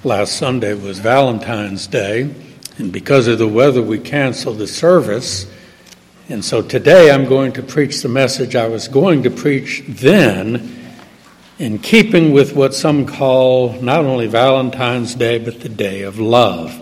Last Sunday was Valentine's Day, and because of the weather, we canceled the service. And so today I'm going to preach the message I was going to preach then, in keeping with what some call not only Valentine's Day, but the Day of Love.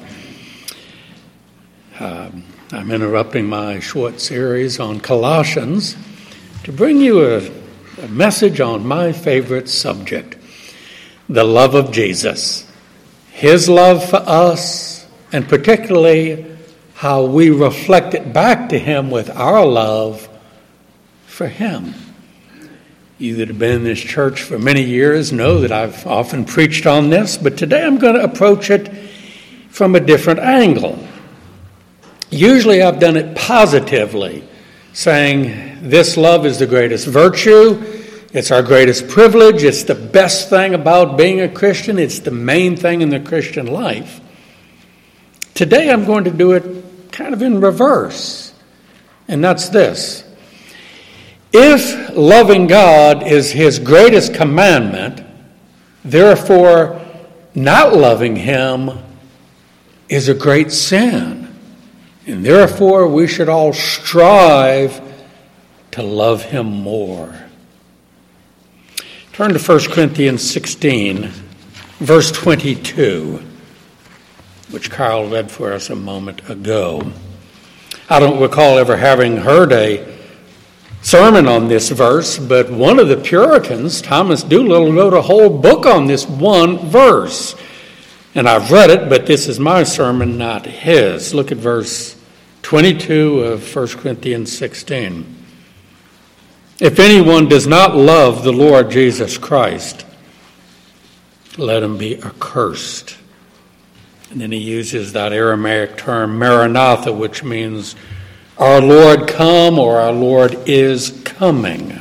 I'm interrupting my short series on Colossians to bring you a message on my favorite subject, the love of Jesus. His love for us, and particularly how we reflect it back to him with our love for him. You that have been in this church for many years know that I've often preached on this, but today I'm going to approach it from a different angle. Usually I've done it positively, saying this love is the greatest virtue, it's our greatest privilege, it's the best thing about being a Christian, it's the main thing in the Christian life. Today I'm going to do it kind of in reverse, and that's this. If loving God is his greatest commandment, therefore not loving him is a great sin, and therefore we should all strive to love him more. Turn to 1 Corinthians 16, verse 22, which Carl read for us a moment ago. I don't recall ever having heard a sermon on this verse, but one of the Puritans, Thomas Doolittle, wrote a whole book on this one verse. And I've read it, but this is my sermon, not his. Look at verse 22 of 1 Corinthians 16. If anyone does not love the Lord Jesus Christ, let him be accursed. And then he uses that Aramaic term, Maranatha, which means our Lord come, or our Lord is coming.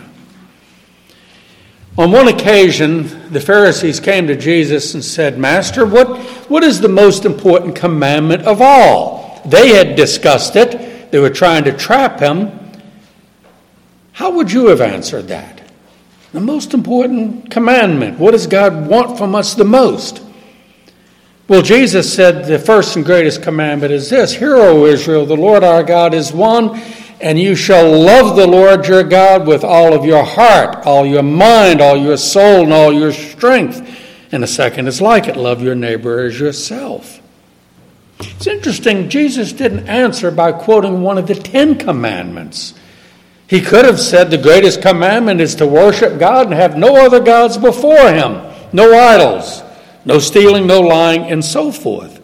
On one occasion, the Pharisees came to Jesus and said, Master, what is the most important commandment of all? They had discussed it. They were trying to trap him. How would you have answered that? The most important commandment. What does God want from us the most? Well, Jesus said the first and greatest commandment is this: Hear, O Israel, the Lord our God is one, and you shall love the Lord your God with all of your heart, all your mind, all your soul, and all your strength. And the second is like it: love your neighbor as yourself. It's interesting, Jesus didn't answer by quoting one of the 10 commandments. He could have said the greatest commandment is to worship God and have no other gods before him, no idols, no stealing, no lying, and so forth.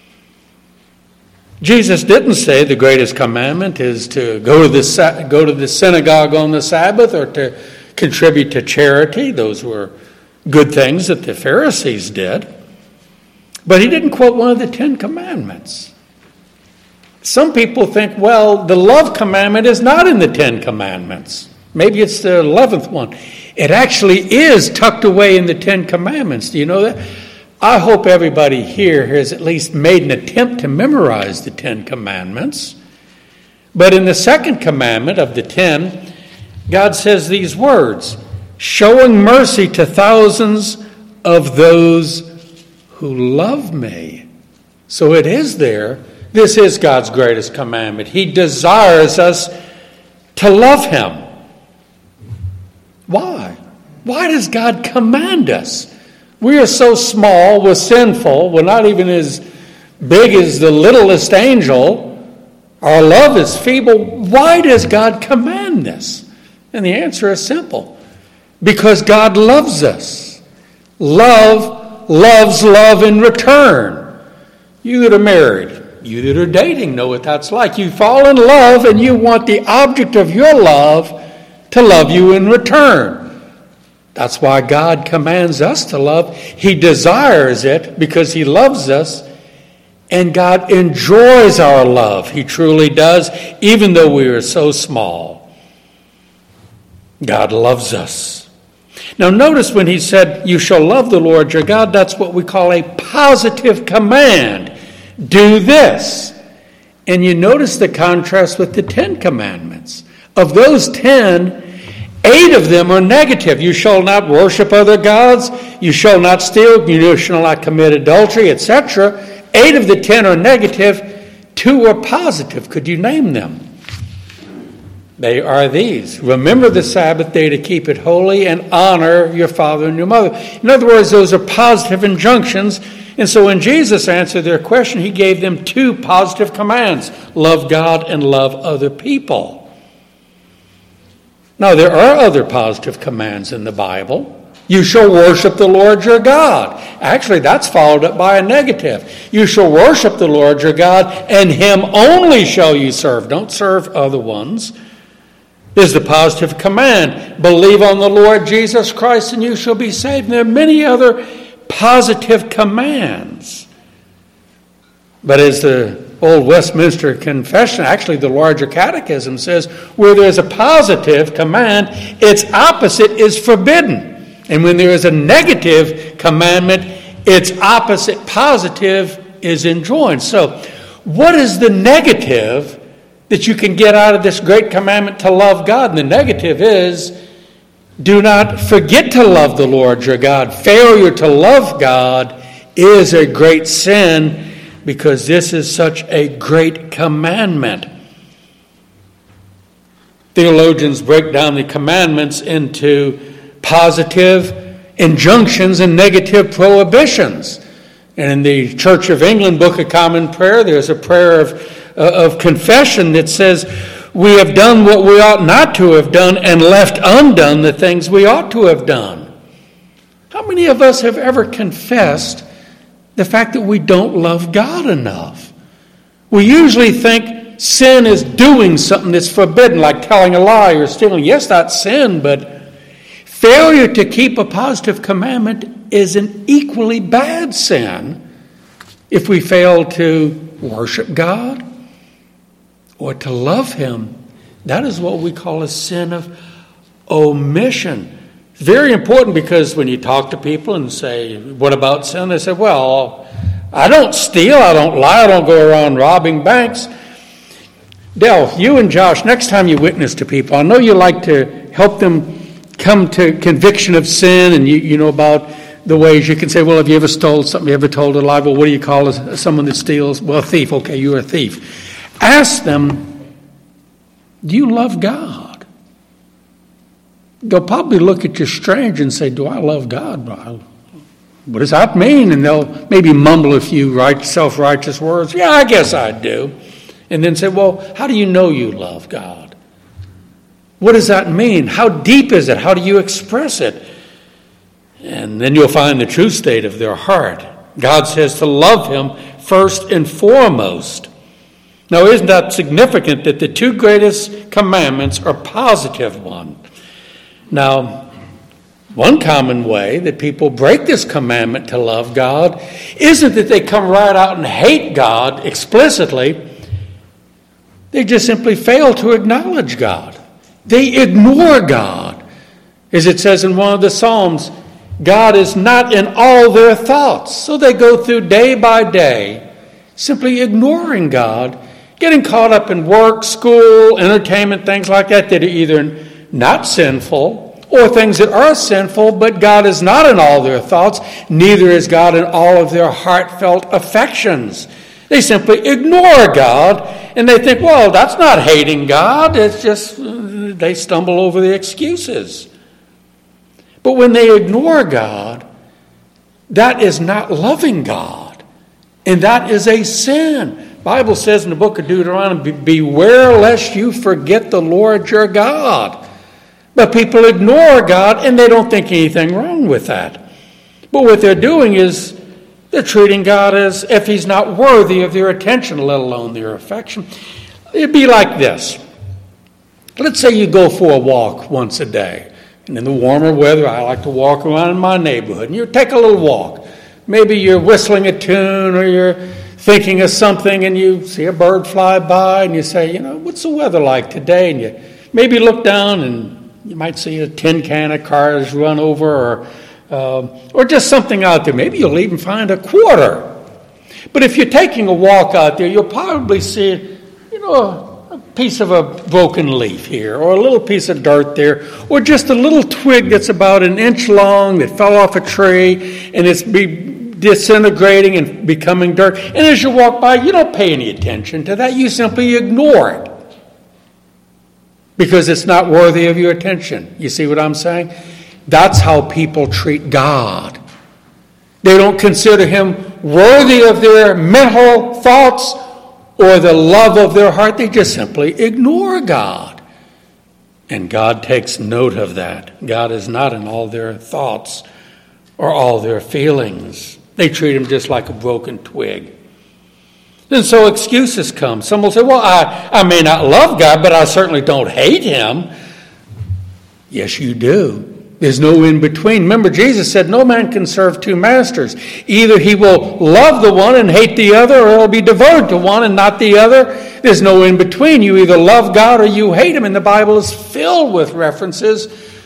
Jesus didn't say the greatest commandment is to go to the synagogue on the Sabbath or to contribute to charity. Those were good things that the Pharisees did. But he didn't quote one of the 10 commandments. Some people think, well, the love commandment is not in the 10 commandments. Maybe it's the 11th one. It actually is tucked away in the 10 commandments. Do you know that? I hope everybody here has at least made an attempt to memorize the 10 commandments. But in the second commandment of the 10, God says these words: showing mercy to thousands of those who love me. So it is there. This is God's greatest commandment. He desires us to love him. Why? Why does God command us? We are so small, we're sinful, we're not even as big as the littlest angel. Our love is feeble. Why does God command this? And the answer is simple. Because God loves us. Love loves love in return. You that are married, you that are dating know what that's like. You fall in love and you want the object of your love to love you in return. That's why God commands us to love. He desires it because he loves us, and God enjoys our love. He truly does, even though we are so small. God loves us. Now notice when he said, you shall love the Lord your God, that's what we call a positive command. Do this. And you notice the contrast with the 10 commandments. Of those 10, 8 of them are negative. You shall not worship other gods. You shall not steal. You shall not commit adultery, etc. 8 of the 10 are negative. 2 are positive. Could you name them? They are these. Remember the Sabbath day to keep it holy and honor your father and your mother. In other words, those are positive injunctions. And so when Jesus answered their question, he gave them 2 positive commands. Love God and love other people. Now, there are other positive commands in the Bible. You shall worship the Lord your God. Actually, that's followed up by a negative. You shall worship the Lord your God, and him only shall you serve. Don't serve other ones. There's the positive command. Believe on the Lord Jesus Christ, and you shall be saved. And there are many other positive commands. But as the Old Westminster Confession, actually the larger catechism says, where there's a positive command, its opposite is forbidden. And when there is a negative commandment, its opposite positive is enjoined. So what is the negative that you can get out of this great commandment to love God? And the negative is, do not forget to love the Lord your God. Failure to love God is a great sin, because this is such a great commandment. Theologians break down the commandments into positive injunctions and negative prohibitions. And in the Church of England Book of Common Prayer, there's a prayer of confession that says, we have done what we ought not to have done and left undone the things we ought to have done. How many of us have ever confessed the fact that we don't love God enough? We usually think sin is doing something that's forbidden, like telling a lie or stealing. Yes, that's sin, but failure to keep a positive commandment is an equally bad sin if we fail to worship God or to love him. That is what we call a sin of omission. It's very important, because when you talk to people and say, what about sin? They say, well, I don't steal, I don't lie, I don't go around robbing banks. Dale, you and Josh, next time you witness to people, I know you like to help them come to conviction of sin, and you know about the ways you can say, well, have you ever stole something? You ever told a lie? Well, what do you call someone that steals? Well, a thief. Okay, you're a thief. Ask them, do you love God? They'll probably look at you strange and say, do I love God? What does that mean? And they'll maybe mumble a few self-righteous words. Yeah, I guess I do. And then say, well, how do you know you love God? What does that mean? How deep is it? How do you express it? And then you'll find the true state of their heart. God says to love him first and foremost. Now, isn't that significant that the 2 greatest commandments are positive ones? Now, one common way that people break this commandment to love God isn't that they come right out and hate God explicitly. They just simply fail to acknowledge God. They ignore God. As it says in one of the Psalms, God is not in all their thoughts. So they go through day by day simply ignoring God, getting caught up in work, school, entertainment, things like that are either not sinful, or things that are sinful, but God is not in all their thoughts, neither is God in all of their heartfelt affections. They simply ignore God, and they think, well, that's not hating God, it's just they stumble over the excuses. But when they ignore God, that is not loving God, and that is a sin. The Bible says in the book of Deuteronomy, beware lest you forget the Lord your God. But people ignore God, and they don't think anything wrong with that. But what they're doing is they're treating God as if he's not worthy of their attention, let alone their affection. It'd be like this. Let's say you go for a walk once a day. And in the warmer weather, I like to walk around in my neighborhood. And you take a little walk. Maybe you're whistling a tune, or you're thinking of something, and you see a bird fly by, and you say, what's the weather like today? And you maybe look down, and you might see a tin can of cars run over, or just something out there. Maybe you'll even find a quarter. But if you're taking a walk out there, you'll probably see, a piece of a broken leaf here, or a little piece of dirt there, or just a little twig that's about an inch long that fell off a tree and it's disintegrating and becoming dirt. And as you walk by, you don't pay any attention to that. You simply ignore it because it's not worthy of your attention. You see what I'm saying? That's how people treat God. They don't consider him worthy of their mental thoughts or the love of their heart. They just simply ignore God. And God takes note of that. God is not in all their thoughts or all their feelings. They treat him just like a broken twig. And so excuses come. Some will say, well, I may not love God, but I certainly don't hate him. Yes, you do. There's no in between. Remember, Jesus said no man can serve two masters. Either he will love the one and hate the other, or he'll be devoted to one and not the other. There's no in between. You either love God or you hate him. And the Bible is filled with references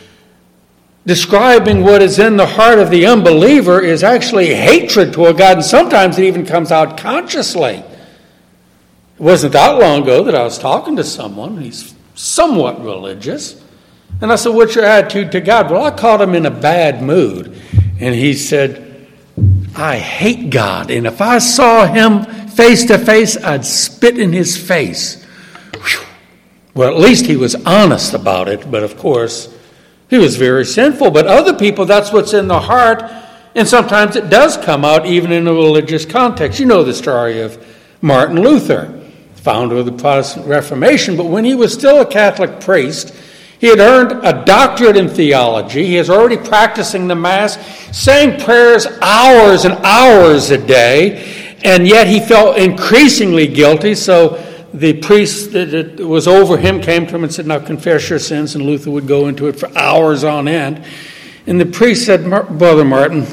describing what is in the heart of the unbeliever is actually hatred toward God. And sometimes it even comes out consciously. It wasn't that long ago that I was talking to someone. He's somewhat religious. And I said, what's your attitude to God? Well, I caught him in a bad mood. And he said, I hate God. And if I saw him face to face, I'd spit in his face. Whew. Well, at least he was honest about it. But of course, he was very sinful. But other people, that's what's in the heart. And sometimes it does come out even in a religious context. You know the story of Martin Luther, founder of the Protestant Reformation. But when he was still a Catholic priest, he had earned a doctorate in theology. He was already practicing the Mass, saying prayers hours and hours a day, and yet he felt increasingly guilty. So the priest that was over him came to him and said, now confess your sins, and Luther would go into it for hours on end. And the priest said, Brother Martin,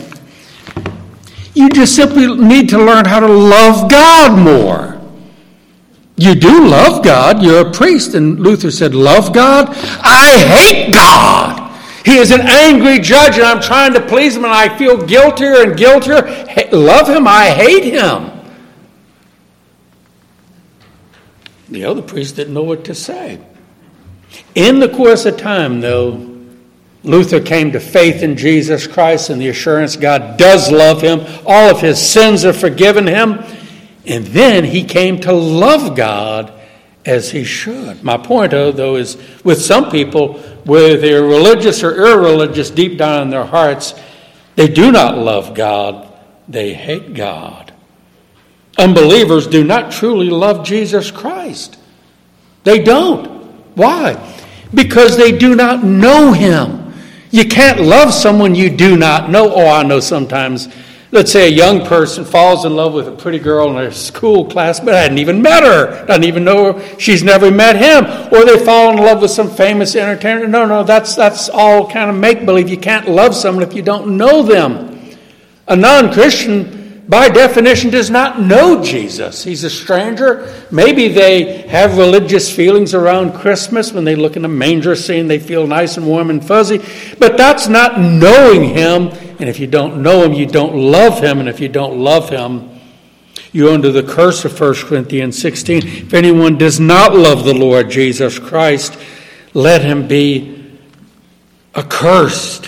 you just simply need to learn how to love God more. You do love God. You're a priest. And Luther said, love God? I hate God. He is an angry judge, and I'm trying to please him, and I feel guiltier and guiltier. Love him? I hate him. The other priest didn't know what to say. In the course of time, though, Luther came to faith in Jesus Christ and the assurance God does love him. All of his sins are forgiven him. And then he came to love God as he should. My point, though, is with some people, whether they're religious or irreligious, deep down in their hearts, they do not love God. They hate God. Unbelievers do not truly love Jesus Christ. They don't. Why? Because they do not know him. You can't love someone you do not know. Oh, I know sometimes. Let's say a young person falls in love with a pretty girl in a school class, but hadn't even met her, doesn't even know her, she's never met him. Or they fall in love with some famous entertainer. No, that's all kind of make-believe. You can't love someone if you don't know them. A non-Christian, by definition, does not know Jesus. He's a stranger. Maybe they have religious feelings around Christmas. When they look in the manger scene, they feel nice and warm and fuzzy. But that's not knowing him. And if you don't know him, you don't love him. And if you don't love him, you're under the curse of 1 Corinthians 16. If anyone does not love the Lord Jesus Christ, let him be accursed.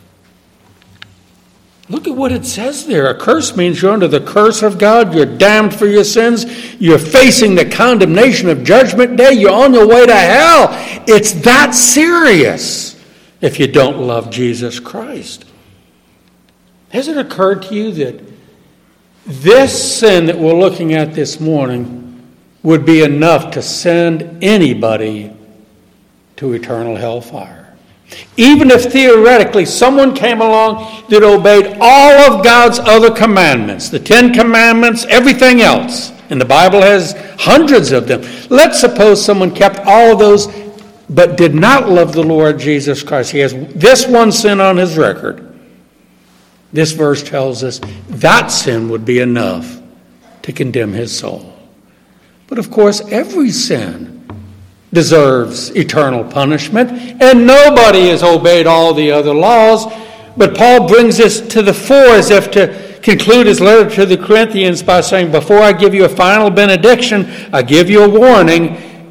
Look at what it says there. A curse means you're under the curse of God. You're damned for your sins. You're facing the condemnation of Judgment Day. You're on your way to hell. It's that serious if you don't love Jesus Christ. Has it occurred to you that this sin that we're looking at this morning would be enough to send anybody to eternal hellfire? Even if theoretically someone came along that obeyed all of God's other commandments, the 10 Commandments, everything else, and the Bible has hundreds of them. Let's suppose someone kept all of those but did not love the Lord Jesus Christ. He has this one sin on his record. This verse tells us that sin would be enough to condemn his soul. But of course, every sin deserves eternal punishment, and nobody has obeyed all the other laws. But Paul brings this to the fore as if to conclude his letter to the Corinthians by saying, before I give you a final benediction, I give you a warning.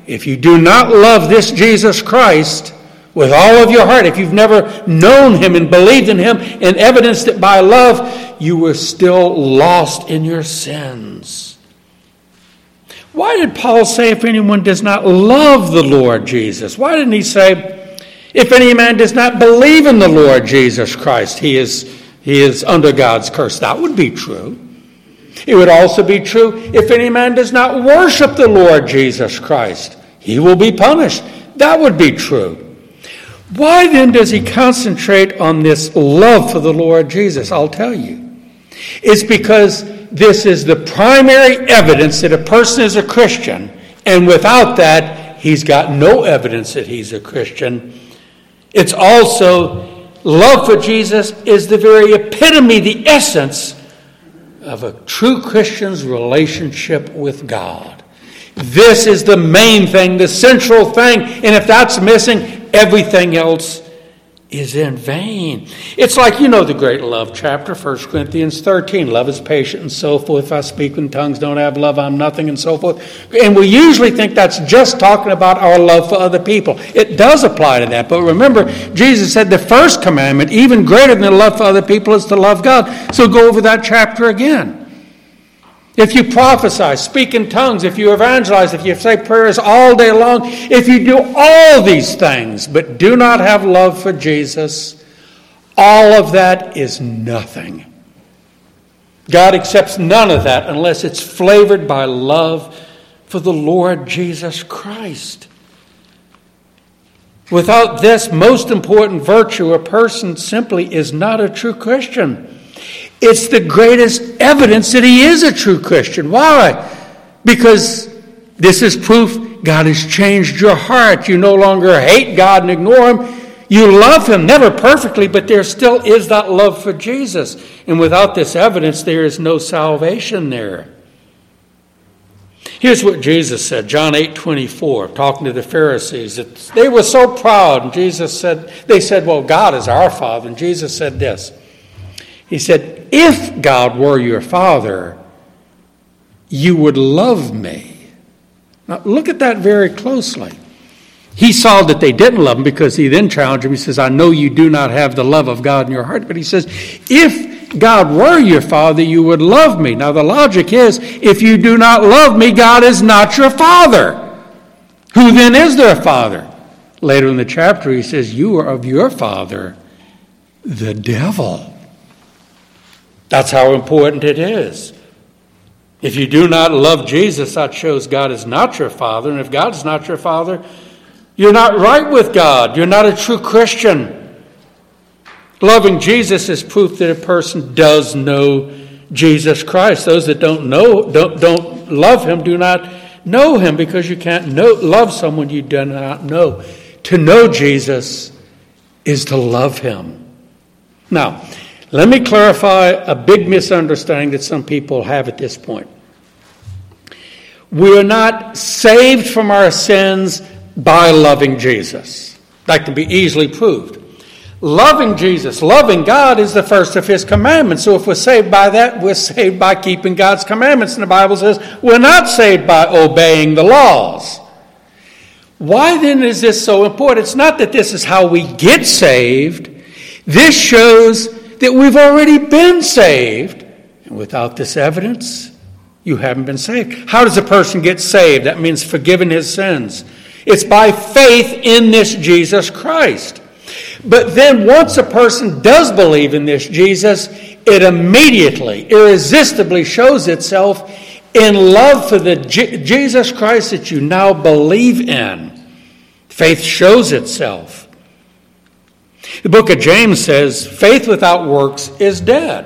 if you do not love this Jesus Christ with all of your heart, if you've never known him and believed in him and evidenced it by love, you were still lost in your sins. Why did Paul say if anyone does not love the Lord Jesus? Why didn't he say, if any man does not believe in the Lord Jesus Christ, he is under God's curse? That would be true. It would also be true if any man does not worship the Lord Jesus Christ, he will be punished. That would be true. Why then does he concentrate on this love for the Lord Jesus? I'll tell you. It's because this is the primary evidence that a person is a Christian, and without that, he's got no evidence that he's a Christian. It's also, love for Jesus is the very epitome, the essence of a true Christian's relationship with God. This is the main thing, the central thing, and if that's missing, everything else is in vain. It's like, the great love chapter, 1 Corinthians 13. Love is patient and so forth. If I speak in tongues, don't have love, I'm nothing, and so forth. And we usually think that's just talking about our love for other people. It does apply to that. But remember, Jesus said the first commandment, even greater than the love for other people, is to love God. So go over that chapter again. If you prophesy, speak in tongues, if you evangelize, if you say prayers all day long, if you do all these things but do not have love for Jesus, all of that is nothing. God accepts none of that unless it's flavored by love for the Lord Jesus Christ. Without this most important virtue, a person simply is not a true Christian. It's the greatest evidence that he is a true Christian. Why? Because this is proof God has changed your heart. You no longer hate God and ignore him. You love him, never perfectly, but there still is that love for Jesus. And without this evidence, there is no salvation there. Here's what Jesus said, John 8:24, talking to the Pharisees. They were so proud, and they said, well, God is our Father. And Jesus said this. He said, if God were your Father, you would love me. Now, look at that very closely. He saw that they didn't love him because he then challenged him. He says, I know you do not have the love of God in your heart. But he says, if God were your Father, you would love me. Now, the logic is, if you do not love me, God is not your Father. Who then is their Father? Later in the chapter, he says, you are of your father, the devil. That's how important it is. If you do not love Jesus, that shows God is not your Father. And if God is not your Father, you're not right with God. You're not a true Christian. Loving Jesus is proof that a person does know Jesus Christ. Those that don't love him do not know him, because you can't love someone you do not know. To know Jesus is to love him. Now, let me clarify a big misunderstanding that some people have at this point. We are not saved from our sins by loving Jesus. That can be easily proved. Loving Jesus, loving God is the first of his commandments. So if we're saved by that, we're saved by keeping God's commandments. And the Bible says we're not saved by obeying the laws. Why then is this so important? It's not that this is how we get saved. This shows that we've already been saved. And without this evidence, you haven't been saved. How does a person get saved? That means forgiven his sins. It's by faith in this Jesus Christ. But then once a person does believe in this Jesus, it immediately, irresistibly shows itself in love for the Jesus Christ that you now believe in. Faith shows itself. The book of James says, faith without works is dead.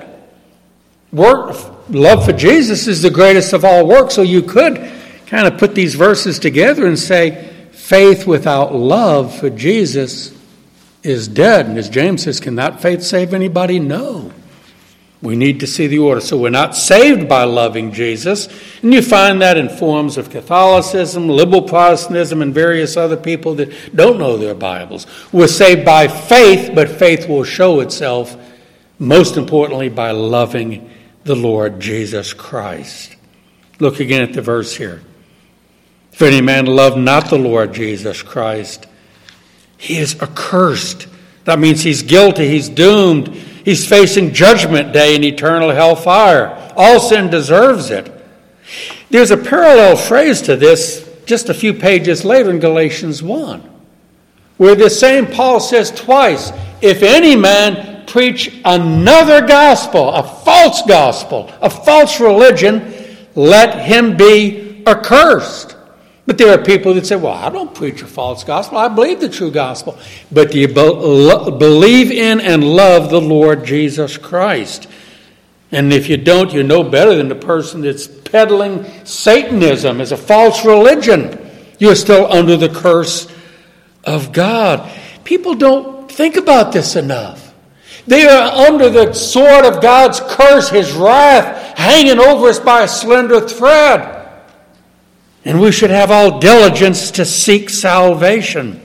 Love for Jesus is the greatest of all works. So you could kind of put these verses together and say, faith without love for Jesus is dead. And as James says, can that faith save anybody? No. We need to see the order. So we're not saved by loving Jesus. And you find that in forms of Catholicism, liberal Protestantism, and various other people that don't know their Bibles. We're saved by faith, but faith will show itself, most importantly, by loving the Lord Jesus Christ. Look again at the verse here. If any man love not the Lord Jesus Christ, he is accursed. That means he's guilty, he's doomed, he's facing judgment day and eternal hellfire. All sin deserves it. There's a parallel phrase to this just a few pages later in Galatians 1, where the same Paul says twice, if any man preach another gospel, a false religion, let him be accursed. But there are people that say, well, I don't preach a false gospel. I believe the true gospel. But do you believe in and love the Lord Jesus Christ? And if you don't, you're no better than the person that's peddling Satanism as a false religion. You're still under the curse of God. People don't think about this enough. They are under the sword of God's curse, his wrath, hanging over us by a slender thread. And we should have all diligence to seek salvation.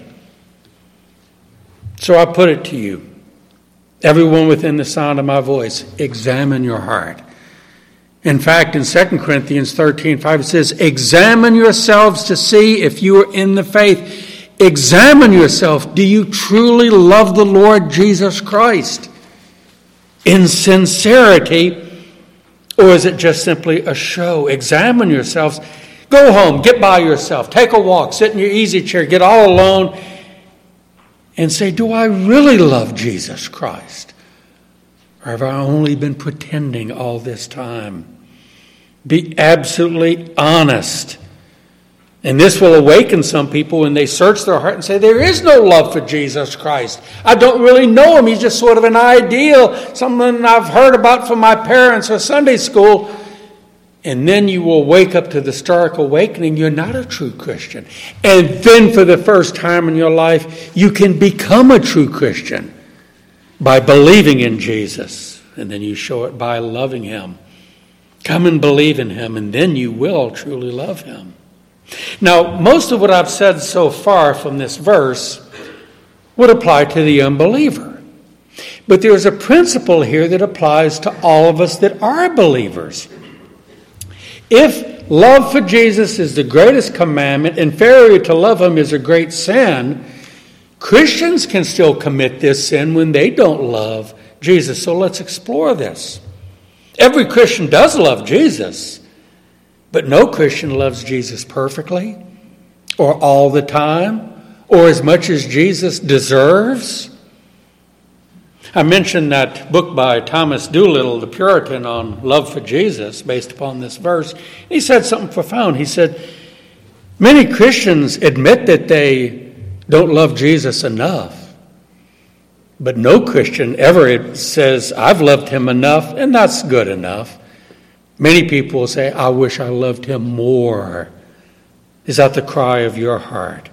So I put it to you, everyone within the sound of my voice, examine your heart. In fact, in 2 Corinthians 13:5, it says, examine yourselves to see if you are in the faith. Examine yourself. Do you truly love the Lord Jesus Christ in sincerity, or is it just simply a show? Examine yourselves. Go home, get by yourself, take a walk, sit in your easy chair, get all alone, and say, do I really love Jesus Christ? Or have I only been pretending all this time? Be absolutely honest. And this will awaken some people when they search their heart and say, there is no love for Jesus Christ. I don't really know him. He's just sort of an ideal, something I've heard about from my parents or Sunday school. And then you will wake up to the stark awakening. You're not a true Christian. And then for the first time in your life, you can become a true Christian by believing in Jesus. And then you show it by loving him. Come and believe in him, and then you will truly love him. Now, most of what I've said so far from this verse would apply to the unbeliever. But there's a principle here that applies to all of us that are believers. If love for Jesus is the greatest commandment and failure to love him is a great sin, Christians can still commit this sin when they don't love Jesus. So let's explore this. Every Christian does love Jesus, but no Christian loves Jesus perfectly or all the time or as much as Jesus deserves. I mentioned that book by Thomas Doolittle, the Puritan, on love for Jesus, based upon this verse. He said something profound. He said, many Christians admit that they don't love Jesus enough, but no Christian ever says, I've loved him enough, and that's good enough. Many people will say, I wish I loved him more. Is that the cry of your heart?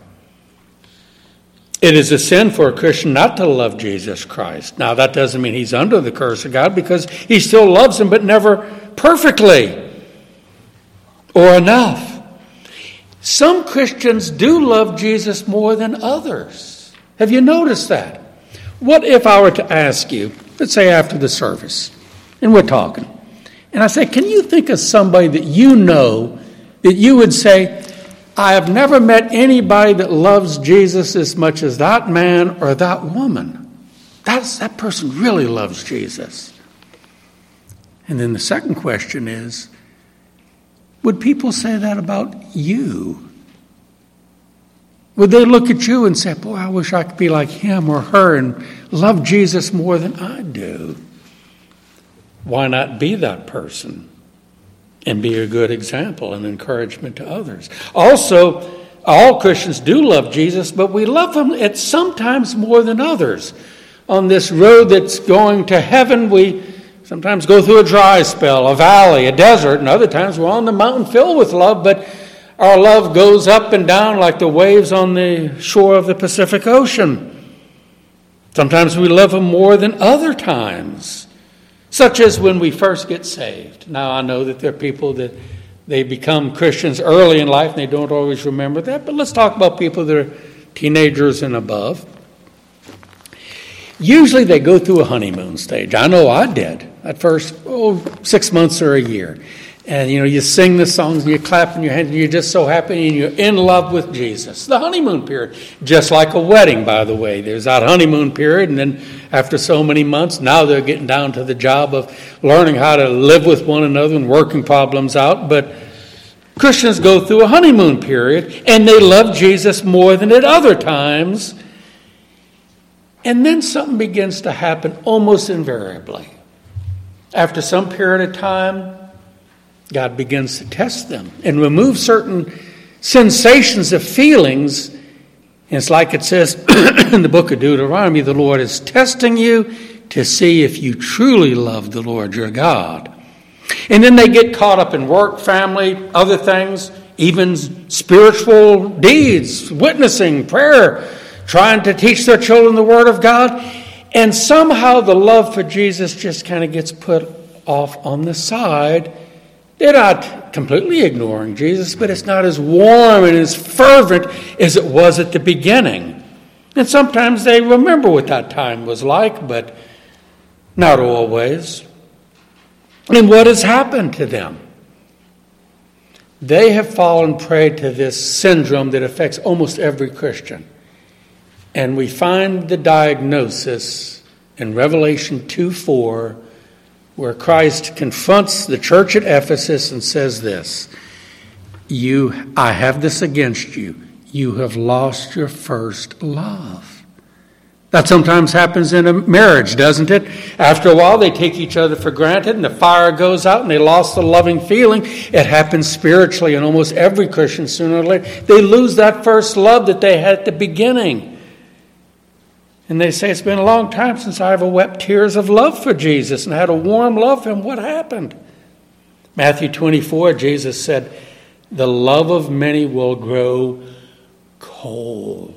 It is a sin for a Christian not to love Jesus Christ. Now, that doesn't mean he's under the curse of God, because he still loves him, but never perfectly or enough. Some Christians do love Jesus more than others. Have you noticed that? What if I were to ask you, let's say after the service, and we're talking, and I say, can you think of somebody that you know that you would say, I have never met anybody that loves Jesus as much as that man or that woman. That person really loves Jesus. And then the second question is, would people say that about you? Would they look at you and say, boy, I wish I could be like him or her and love Jesus more than I do? Why not be that person? And be a good example and encouragement to others. Also, all Christians do love Jesus, but we love him at sometimes more than others. On this road that's going to heaven, we sometimes go through a dry spell, a valley, a desert, and other times we're on the mountain filled with love, but our love goes up and down like the waves on the shore of the Pacific Ocean. Sometimes we love him more than other times. Such as when we first get saved. Now, I know that there are people that they become Christians early in life and they don't always remember that, but let's talk about people that are teenagers and above. Usually they go through a honeymoon stage. I know I did at first, 6 months or a year. And, you sing the songs, and you clap in your hands, and you're just so happy, and you're in love with Jesus. The honeymoon period, just like a wedding, by the way. There's that honeymoon period, and then after so many months, now they're getting down to the job of learning how to live with one another and working problems out. But Christians go through a honeymoon period, and they love Jesus more than at other times. And then something begins to happen almost invariably. After some period of time, God begins to test them and remove certain sensations of feelings. And it's like it says in the book of Deuteronomy, the Lord is testing you to see if you truly love the Lord your God. And then they get caught up in work, family, other things, even spiritual deeds, witnessing, prayer, trying to teach their children the Word of God. And somehow the love for Jesus just kind of gets put off on the side. They're not completely ignoring Jesus, but it's not as warm and as fervent as it was at the beginning. And sometimes they remember what that time was like, but not always. And what has happened to them? They have fallen prey to this syndrome that affects almost every Christian. And we find the diagnosis in Revelation 2:4, where Christ confronts the church at Ephesus and says this, I have this against you. You have lost your first love. That sometimes happens in a marriage, doesn't it? After a while, they take each other for granted, and the fire goes out, and they lost the loving feeling. It happens spiritually in almost every Christian sooner or later. They lose that first love that they had at the beginning. And they say, it's been a long time since I have wept tears of love for Jesus and had a warm love for him. What happened? Matthew 24, Jesus said, the love of many will grow cold.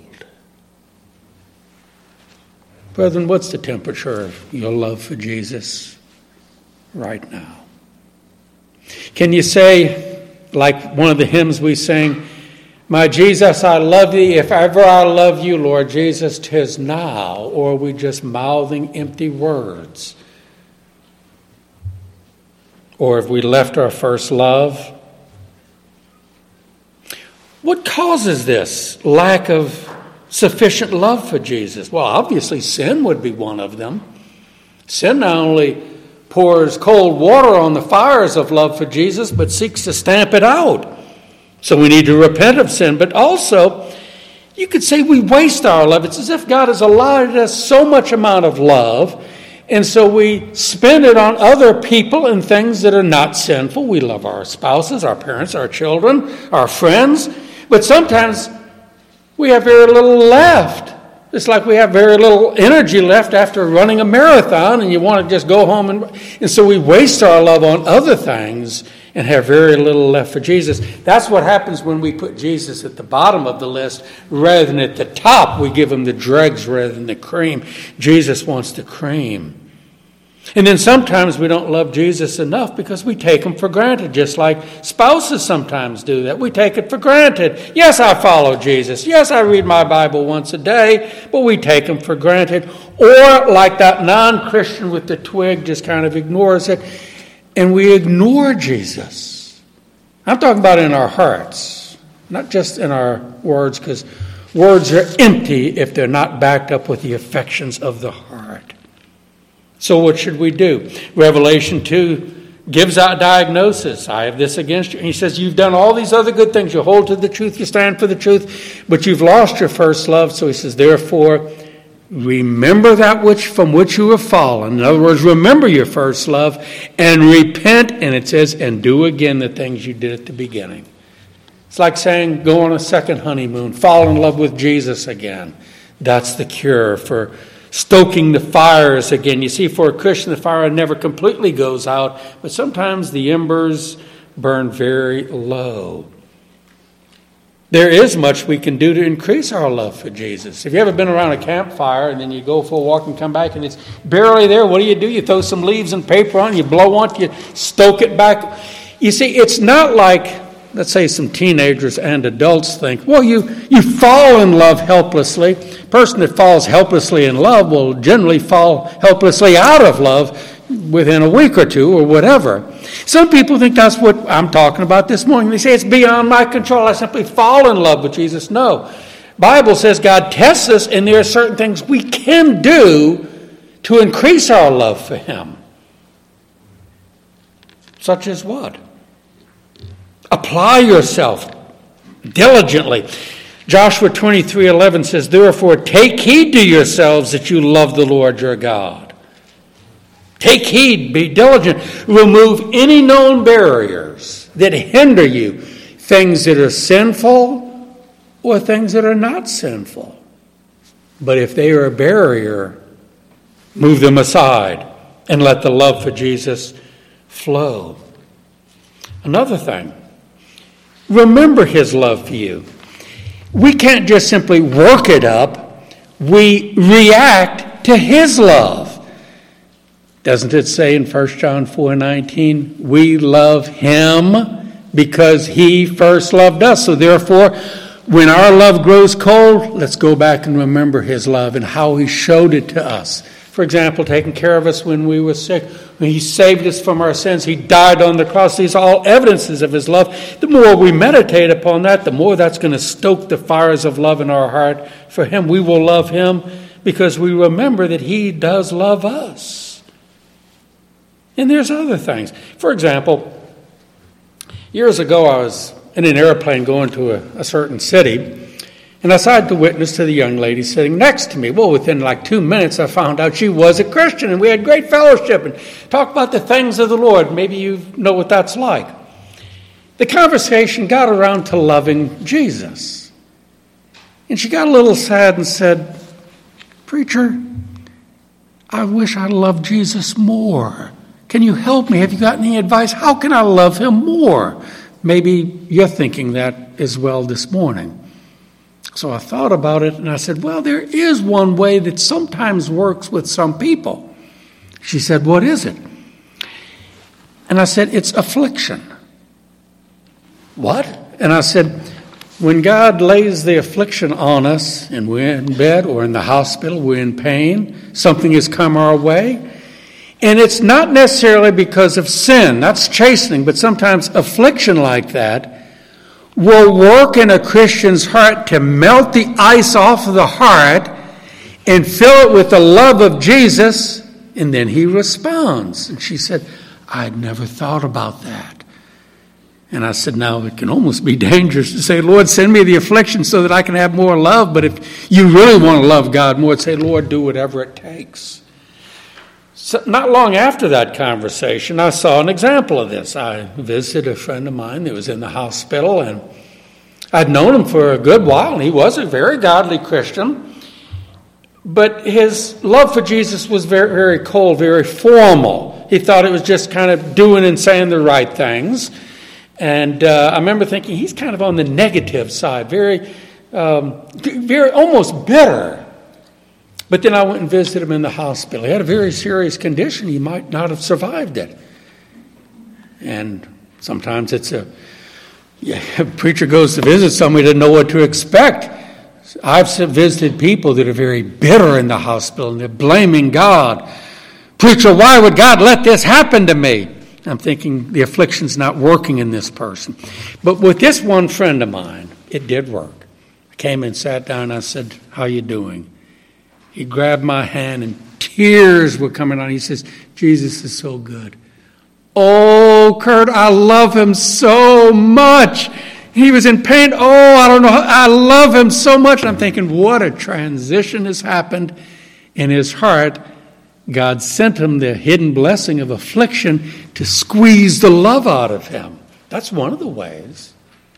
Brethren, what's the temperature of your love for Jesus right now? Can you say, like one of the hymns we sing, my Jesus, I love thee. If ever I love you, Lord Jesus, 'tis now. Or are we just mouthing empty words? Or have we left our first love? What causes this lack of sufficient love for Jesus? Well, obviously sin would be one of them. Sin not only pours cold water on the fires of love for Jesus, but seeks to stamp it out. So we need to repent of sin. But also, you could say we waste our love. It's as if God has allotted us so much amount of love, and so we spend it on other people and things that are not sinful. We love our spouses, our parents, our children, our friends. But sometimes we have very little left. It's like we have very little energy left after running a marathon, and you want to just go home. And so we waste our love on other things and have very little left for Jesus. That's what happens when we put Jesus at the bottom of the list rather than at the top. We give him the dregs rather than the cream. Jesus wants the cream. And then sometimes we don't love Jesus enough because we take him for granted, just like spouses sometimes do that. We take it for granted. Yes, I follow Jesus. Yes, I read my Bible once a day, but we take him for granted. Or like that non-Christian with the twig just kind of ignores it, and we ignore Jesus. I'm talking about in our hearts, not just in our words, because words are empty if they're not backed up with the affections of the heart. So what should we do? Revelation 2 gives out diagnosis. I have this against you. And he says, you've done all these other good things. You hold to the truth. You stand for the truth. But you've lost your first love. So he says, therefore, remember that from which you have fallen. In other words, remember your first love and repent. And it says, and do again the things you did at the beginning. It's like saying, go on a second honeymoon. Fall in love with Jesus again. That's the cure for stoking the fires again. You see, for a Christian, the fire never completely goes out, but sometimes the embers burn very low. There is much we can do to increase our love for Jesus. Have you ever been around a campfire and then you go for a walk and come back and it's barely there? What do? You throw some leaves and paper on, you blow on it, you stoke it back. You see, it's not like, let's say some teenagers and adults think, well, you fall in love helplessly. A person that falls helplessly in love will generally fall helplessly out of love within a week or two or whatever. Some people think that's what I'm talking about this morning. They say it's beyond my control. I simply fall in love with Jesus. No. Bible says God tests us, and there are certain things we can do to increase our love for him. Such as what? Apply yourself diligently. Joshua 23:11 says, therefore take heed to yourselves that you love the Lord your God. Take heed, be diligent. Remove any known barriers that hinder you, things that are sinful or things that are not sinful. But if they are a barrier, move them aside and let the love for Jesus flow. Another thing, remember his love for you. We can't just simply work it up. We react to his love. Doesn't it say in 1 John 4:19, we love him because he first loved us. So therefore, when our love grows cold, let's go back and remember his love and how he showed it to us. For example, taking care of us when we were sick. When he saved us from our sins. He died on the cross. These are all evidences of his love. The more we meditate upon that, the more that's going to stoke the fires of love in our heart for him. We will love him because we remember that he does love us. And there's other things. For example, years ago I was in an airplane going to a certain city, and I decided to witness to the young lady sitting next to me. Well, within like 2 minutes, I found out she was a Christian, and we had great fellowship and talked about the things of the Lord. Maybe you know what that's like. The conversation got around to loving Jesus. And she got a little sad and said, "Preacher, I wish I loved Jesus more. Can you help me? Have you got any advice? How can I love him more?" Maybe you're thinking that as well this morning. So I thought about it and I said, well, there is one way that sometimes works with some people. She said, what is it? And I said, it's affliction. What? And I said, when God lays the affliction on us and we're in bed or in the hospital, we're in pain, something has come our way, and it's not necessarily because of sin, that's chastening, but sometimes affliction like that will work in a Christian's heart to melt the ice off of the heart and fill it with the love of Jesus, and then he responds. And she said, I'd never thought about that. And I said, now it can almost be dangerous to say, Lord, send me the affliction so that I can have more love. But if you really want to love God more, say, Lord, do whatever it takes. So not long after that conversation, I saw an example of this. I visited a friend of mine that was in the hospital, and I'd known him for a good while, and he was a very godly Christian. But his love for Jesus was very, very cold, very formal. He thought it was just kind of doing and saying the right things. And I remember thinking, he's kind of on the negative side, very almost bitter. But then I went and visited him in the hospital. He had a very serious condition. He might not have survived it. And sometimes it's a preacher goes to visit somebody, doesn't know what to expect. I've visited people that are very bitter in the hospital, and they're blaming God. Preacher, why would God let this happen to me? I'm thinking the affliction's not working in this person. But with this one friend of mine, it did work. I came and sat down, and I said, how you doing? He grabbed my hand and tears were coming on. He says, Jesus is so good. Oh, Kurt, I love him so much. He was in pain. Oh, I don't know. I love him so much. And I'm thinking, what a transition has happened in his heart. God sent him the hidden blessing of affliction to squeeze the love out of him. That's one of the ways.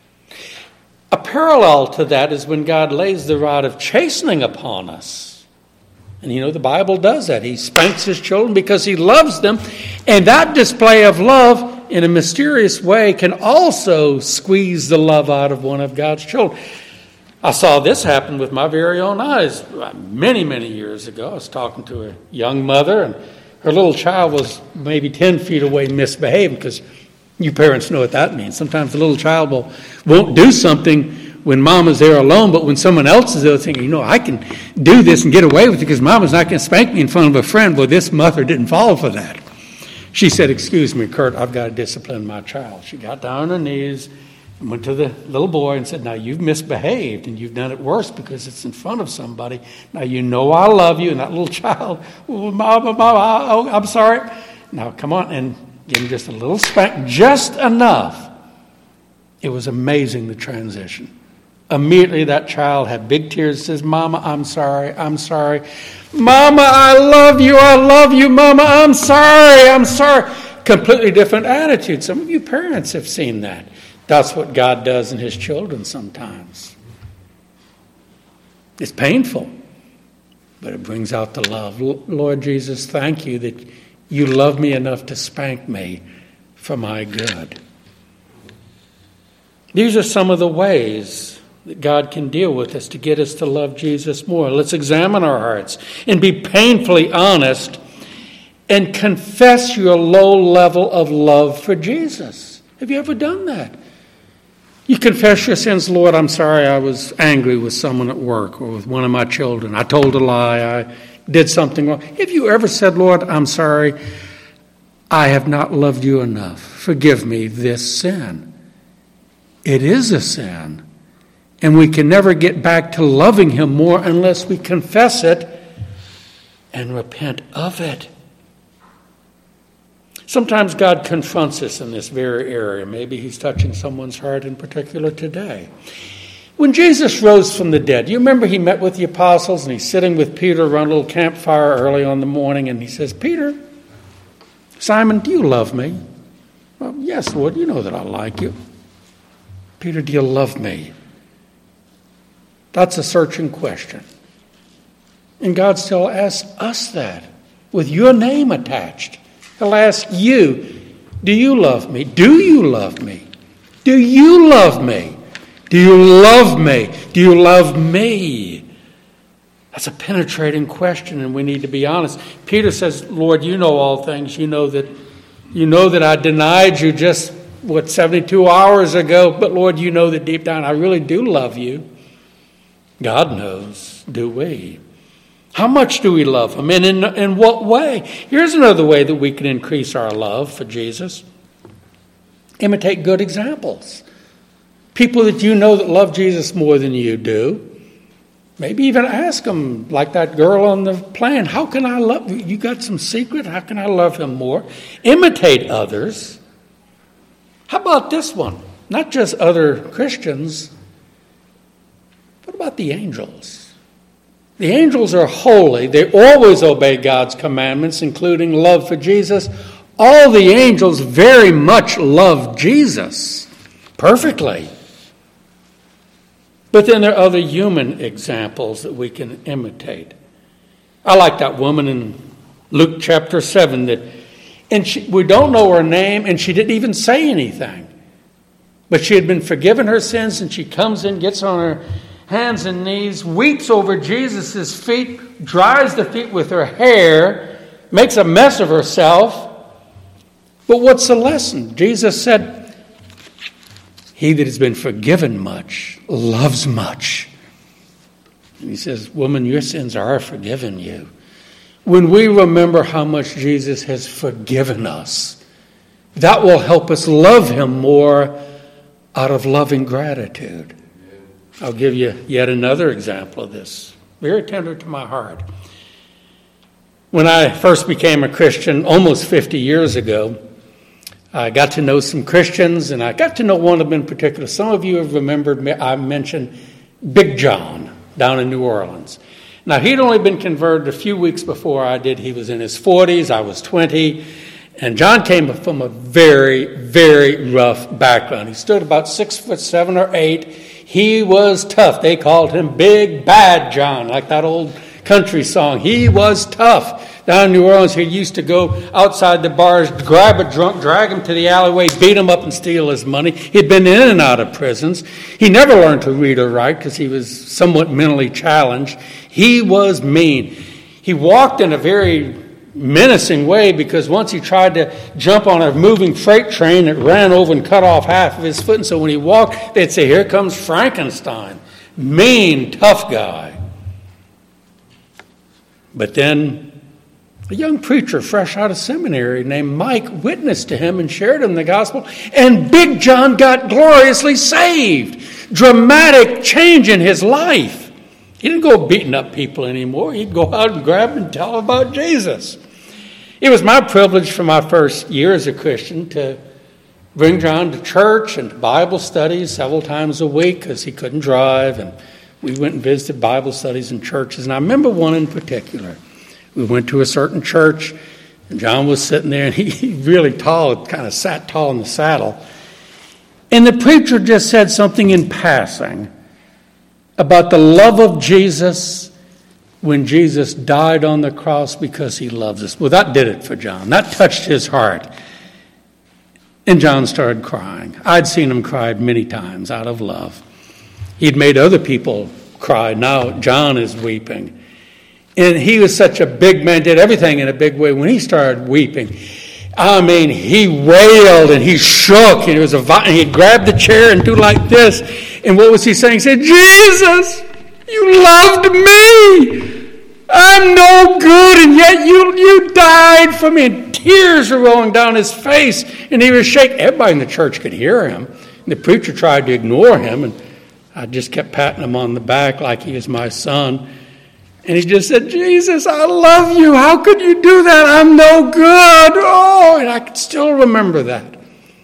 A parallel to that is when God lays the rod of chastening upon us. And you know, the Bible does that. He spanks his children because he loves them. And that display of love in a mysterious way can also squeeze the love out of one of God's children. I saw this happen with my very own eyes many, many years ago. I was talking to a young mother, and her little child was maybe 10 feet away misbehaving, because you parents know what that means. Sometimes the little child won't do something when mama's there alone, but when someone else is there thinking, I can do this and get away with it because mama's not going to spank me in front of a friend. Well, this mother didn't fall for that. She said, "Excuse me, Kurt, I've got to discipline my child." She got down on her knees and went to the little boy and said, "Now you've misbehaved and you've done it worse because it's in front of somebody. Now you know I love you." And that little child, "Oh, Mama, oh, I'm sorry." "Now come on," and give him just a little spank, just enough. It was amazing, the transition. Immediately that child had big tears, says, "Mama, I'm sorry, I'm sorry. Mama, I love you, Mama, I'm sorry, I'm sorry." Completely different attitude. Some of you parents have seen that. That's what God does in his children sometimes. It's painful, but it brings out the love. Lord Jesus, thank you that you love me enough to spank me for my good. These are some of the ways that God can deal with us to get us to love Jesus more. Let's examine our hearts and be painfully honest and confess your low level of love for Jesus. Have you ever done that? You confess your sins. "Lord, I'm sorry I was angry with someone at work or with one of my children. I told a lie. I did something wrong." Have you ever said, "Lord, I'm sorry. I have not loved you enough. Forgive me this sin"? It is a sin. And we can never get back to loving him more unless we confess it and repent of it. Sometimes God confronts us in this very area. Maybe he's touching someone's heart in particular today. When Jesus rose from the dead, you remember he met with the apostles and he's sitting with Peter around a little campfire early on the morning, and he says, "Peter, Simon, do you love me?" "Well, yes, Lord, you know that I like you." "Peter, do you love me?" That's a searching question. And God still asks us that with your name attached. He'll ask you, "Do you love me? Do you love me? Do you love me? Do you love me? Do you love me?" That's a penetrating question, and we need to be honest. Peter says, "Lord, you know all things. You know that I denied you just 72 hours ago, but Lord, you know that deep down I really do love you." God knows, do we? How much do we love him? And in what way? Here's another way that we can increase our love for Jesus. Imitate good examples. People that you know that love Jesus more than you do. Maybe even ask them, like that girl on the plane, "How can I love you? You got some secret? How can I love him more?" Imitate others. How about this one? Not just other Christians. What about the angels? The angels are holy. They always obey God's commandments, including love for Jesus. All the angels very much love Jesus perfectly. But then there are other human examples that we can imitate. I like that woman in Luke chapter 7 we don't know her name, and she didn't even say anything. But she had been forgiven her sins, and she comes in, gets on her hands and knees, weeps over Jesus' feet, dries the feet with her hair, makes a mess of herself. But what's the lesson? Jesus said, "He that has been forgiven much loves much." And he says, "Woman, your sins are forgiven you." When we remember how much Jesus has forgiven us, that will help us love him more out of loving gratitude. I'll give you yet another example of this, very tender to my heart. When I first became a Christian almost 50 years ago, I got to know some Christians, and I got to know one of them in particular. Some of you have remembered I mentioned Big John down in New Orleans. Now, he'd only been converted a few weeks before I did. He was in his 40s, I was 20, and John came from a very, very rough background. He stood about 6'7" or 8". He was tough. They called him Big Bad John, like that old country song. He was tough. Down in New Orleans, he used to go outside the bars, grab a drunk, drag him to the alleyway, beat him up and steal his money. He'd been in and out of prisons. He never learned to read or write because he was somewhat mentally challenged. He was mean. He walked in a very menacing way because once he tried to jump on a moving freight train that ran over and cut off half of his foot. And so when he walked, they'd say, "Here comes Frankenstein." Mean, tough guy. But then A young preacher fresh out of seminary named Mike witnessed to him and shared him the gospel, and Big John got gloriously saved. Dramatic change in his life. He didn't go beating up people anymore. He'd go out and grab and tell about Jesus. It was my privilege for my first year as a Christian to bring John to church and to Bible studies several times a week because he couldn't drive, and we went and visited Bible studies in churches. And I remember one in particular. We went to a certain church, and John was sitting there, and he really tall, kind of sat tall in the saddle. And the preacher just said something in passing about the love of Jesus when Jesus died on the cross because he loves us. Well, that did it for John. That touched his heart. And John started crying. I'd seen him cry many times out of love. He'd made other people cry. Now John is weeping. And he was such a big man, did everything in a big way. When he started weeping, I mean, he wailed and he shook. And he grabbed the chair and do like this. And what was he saying? He said, Jesus, you loved me. I'm no good, and yet you died for me. And tears were rolling down his face, and he was shaking. Everybody in the church could hear him. And the preacher tried to ignore him, and I just kept patting him on the back like he was my son. And he just said, Jesus, I love you. How could you do that? I'm no good. Oh, and I can still remember that.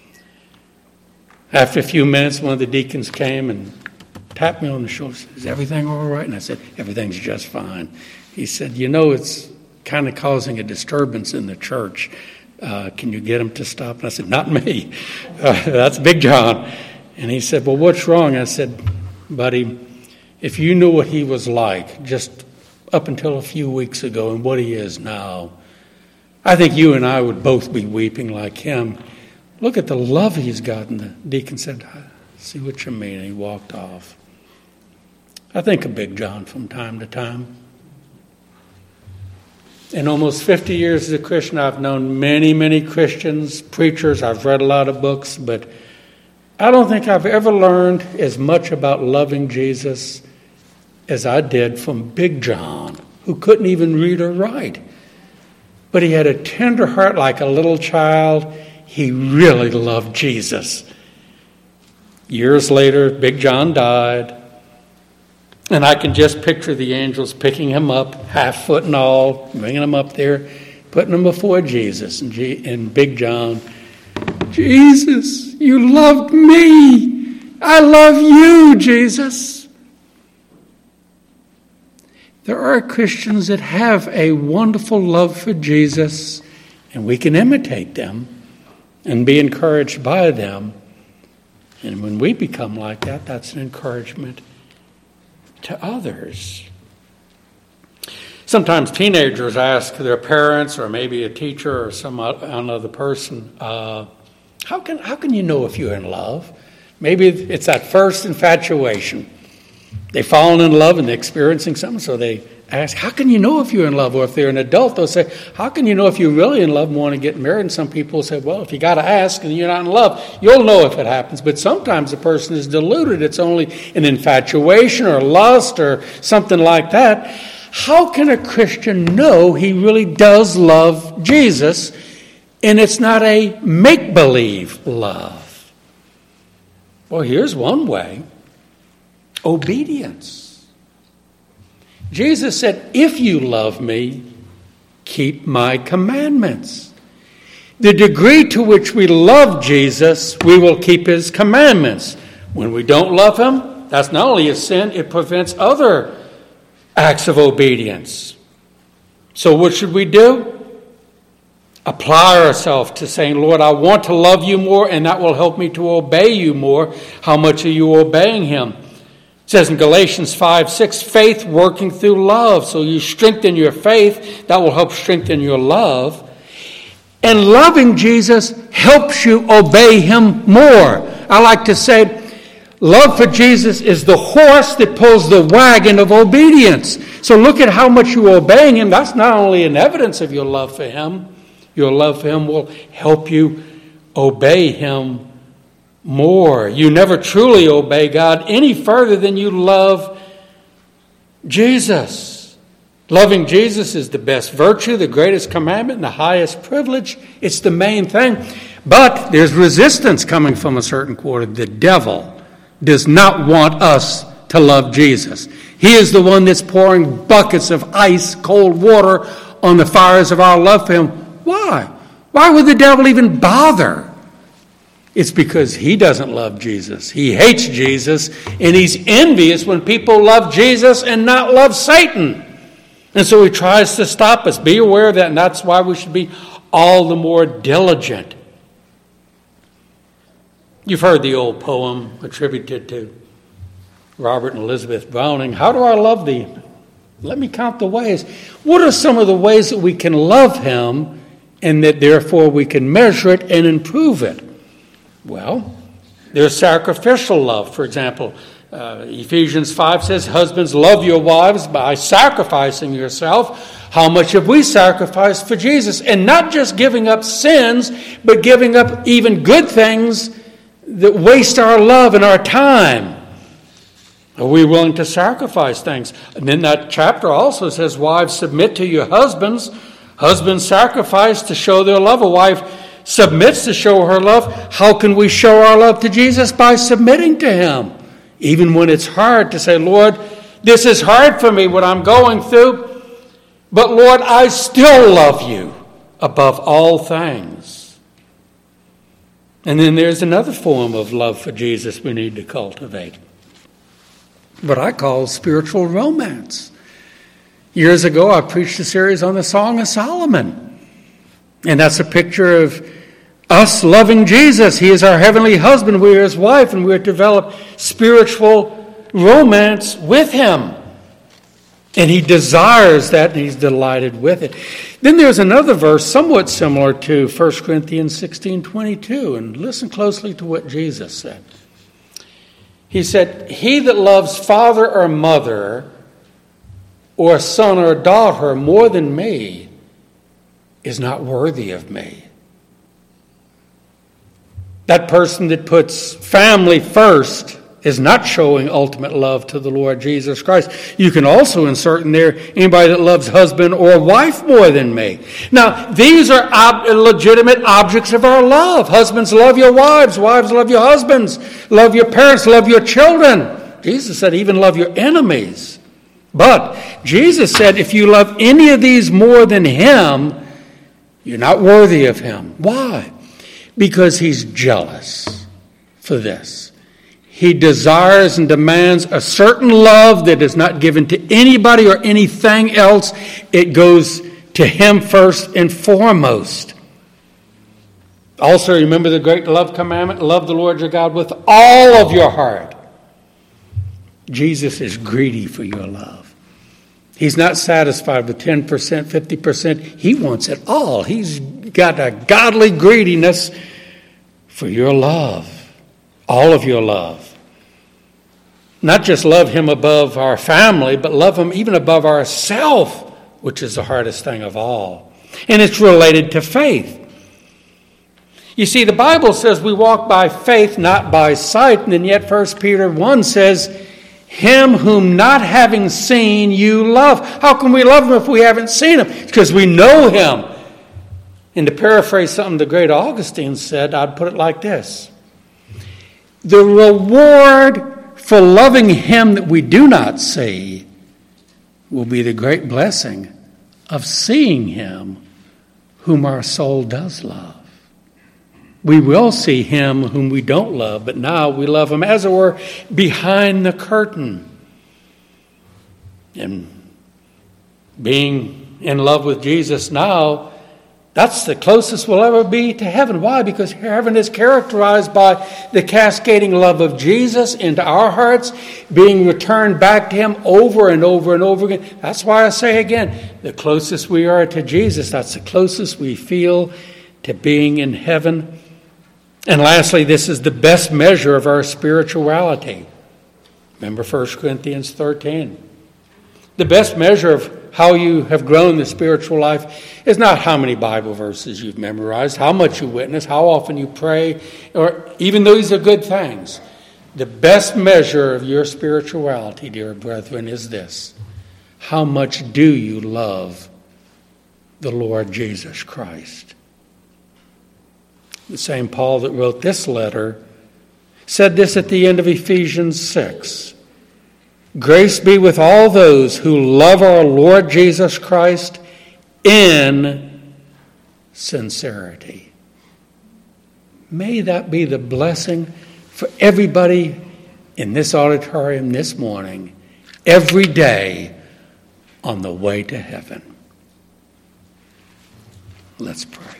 After a few minutes, one of the deacons came and tapped me on the shoulder. Said, is everything all right? And I said, everything's just fine. He said, it's kind of causing a disturbance in the church. Can you get him to stop? And I said, not me. That's Big John. And he said, well, what's wrong? I said, buddy, if you knew what he was like just up until a few weeks ago and what he is now, I think you and I would both be weeping like him. Look at the love he's gotten. The deacon said, I see what you mean. And he walked off. I think of Big John from time to time. In almost 50 years as a Christian, I've known many, many Christians, preachers. I've read a lot of books, but I don't think I've ever learned as much about loving Jesus as I did from Big John, who couldn't even read or write. But he had a tender heart like a little child. He really loved Jesus. Years later, Big John died. And I can just picture the angels picking him up, half foot and all, bringing him up there, putting him before Jesus. And Big John, Jesus, you loved me. I love you, Jesus. There are Christians that have a wonderful love for Jesus, and we can imitate them and be encouraged by them. And when we become like that, that's an encouragement to others. Sometimes teenagers ask their parents or maybe a teacher or some another person, how can you know if you're in love? Maybe it's that first infatuation. They've fallen in love and they're experiencing something, so they ask, how can you know if you're in love? Or if they're an adult, they'll say, how can you know if you're really in love and want to get married? And some people say, well, if you got to ask and you're not in love, you'll know if it happens. But sometimes the person is deluded. It's only an infatuation or lust or something like that. How can a Christian know he really does love Jesus and it's not a make-believe love? Well, here's one way. Obedience. Jesus said, if you love me, keep my commandments. The degree to which we love Jesus, we will keep his commandments. When we don't love him, that's not only a sin, it prevents other acts of obedience. So what should we do? Apply ourselves to saying, Lord, I want to love you more, and that will help me to obey you more. How much are you obeying him? It says in Galatians 5:6, faith working through love. So you strengthen your faith. That will help strengthen your love. And loving Jesus helps you obey him more. I like to say, love for Jesus is the horse that pulls the wagon of obedience. So look at how much you're obeying him. That's not only an evidence of your love for him. Your love for him will help you obey him more. You never truly obey God any further than you love Jesus. Loving Jesus is the best virtue, the greatest commandment, and the highest privilege. It's the main thing. But there's resistance coming from a certain quarter. The devil does not want us to love Jesus. He is the one that's pouring buckets of ice, cold water on the fires of our love for him. Why? Why would the devil even bother? It's because he doesn't love Jesus. He hates Jesus, and he's envious when people love Jesus and not love Satan. And so he tries to stop us. Be aware of that, and that's why we should be all the more diligent. You've heard the old poem attributed to Robert and Elizabeth Browning, "How do I love thee? Let me count the ways." What are some of the ways that we can love him and that therefore we can measure it and improve it? Well, there's sacrificial love. For example, Ephesians 5 says, "Husbands, love your wives by sacrificing yourself." How much have we sacrificed for Jesus? And not just giving up sins, but giving up even good things that waste our love and our time. Are we willing to sacrifice things? And then that chapter also says, "Wives, submit to your husbands. Husbands sacrifice to show their love." A wife submits to show her love. How can we show our love to Jesus? By submitting to him. Even when it's hard to say, "Lord, this is hard for me, what I'm going through. But Lord, I still love you above all things." And then there's another form of love for Jesus we need to cultivate. What I call spiritual romance. Years ago, I preached a series on the Song of Solomon. And that's a picture of us loving Jesus. He is our heavenly husband. We are his wife, and we are to develop spiritual romance with him. And he desires that, and he's delighted with it. Then there's another verse somewhat similar to 1 Corinthians 16:22. And listen closely to what Jesus said. He said, "He that loves father or mother or son or daughter more than me is not worthy of me." That person that puts family first is not showing ultimate love to the Lord Jesus Christ. You can also insert in there anybody that loves husband or wife more than me. Now, these are legitimate objects of our love. Husbands, love your wives. Wives, love your husbands. Love your parents. Love your children. Jesus said, even love your enemies. But Jesus said, if you love any of these more than him, you're not worthy of him. Why? Because he's jealous for this. He desires and demands a certain love that is not given to anybody or anything else. It goes to him first and foremost. Also, remember the great love commandment, love the Lord your God with all of your heart. Jesus is greedy for your love. He's not satisfied with 10%, 50%. He wants it all. He's got a godly greediness for your love, all of your love. Not just love him above our family, but love him even above ourself, which is the hardest thing of all. And it's related to faith. You see, the Bible says we walk by faith, not by sight. And then yet 1 Peter 1 says, him whom not having seen you love. How can we love him if we haven't seen him? It's because we know him. And to paraphrase something the great Augustine said, I'd put it like this. The reward for loving him that we do not see will be the great blessing of seeing him whom our soul does love. We will see him whom we don't love, but now we love him, as it were, behind the curtain. And being in love with Jesus now, that's the closest we'll ever be to heaven. Why? Because heaven is characterized by the cascading love of Jesus into our hearts, being returned back to him over and over and over again. That's why I say again, the closest we are to Jesus, that's the closest we feel to being in heaven. And lastly, this is the best measure of our spirituality. Remember 1 Corinthians 13. The best measure of how you have grown in the spiritual life is not how many Bible verses you've memorized, how much you witness, how often you pray, or even though these are good things. The best measure of your spirituality, dear brethren, is this: How much do you love the Lord Jesus Christ? The same Paul that wrote this letter said this at the end of Ephesians 6. Grace be with all those who love our Lord Jesus Christ in sincerity. May that be the blessing for everybody in this auditorium this morning, every day on the way to heaven. Let's pray.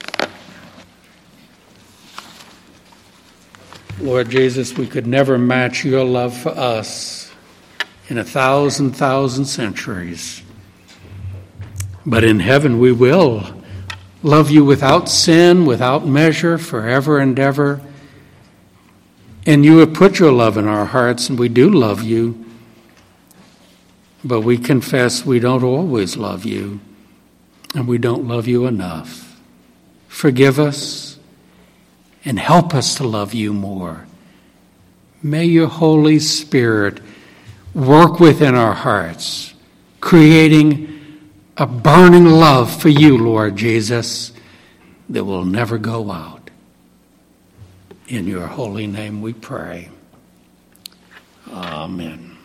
Lord Jesus, we could never match your love for us in 1,000 centuries. But in heaven we will love you without sin, without measure, forever and ever. And you have put your love in our hearts, and we do love you. But we confess we don't always love you, and we don't love you enough. Forgive us and help us to love you more. May your Holy Spirit work within our hearts, creating a burning love for you, Lord Jesus, that will never go out. In your holy name we pray. Amen.